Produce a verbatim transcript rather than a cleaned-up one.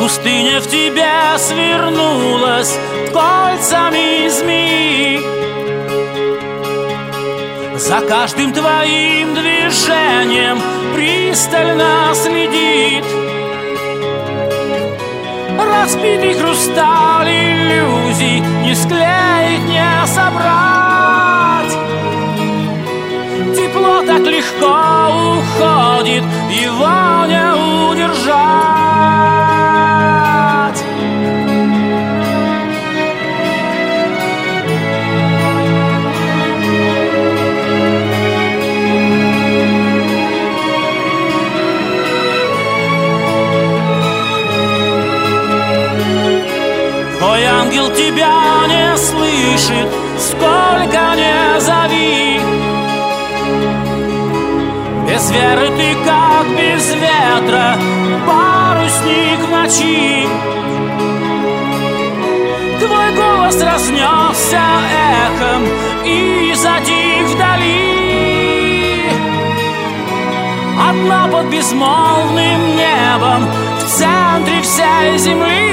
Пустыня в тебе свернулась кольцами змеи. За каждым твоим движением пристально следит. Разбитый хрусталь иллюзий не склеить, не собрать. Тепло так легко уходит, его не удержать. Твой ангел тебя не слышит, сколько не зови. Без веры ты как без ветра, парусник в ночи. Твой голос разнесся эхом и затих вдали. Одна под безмолвным небом в центре всей земли.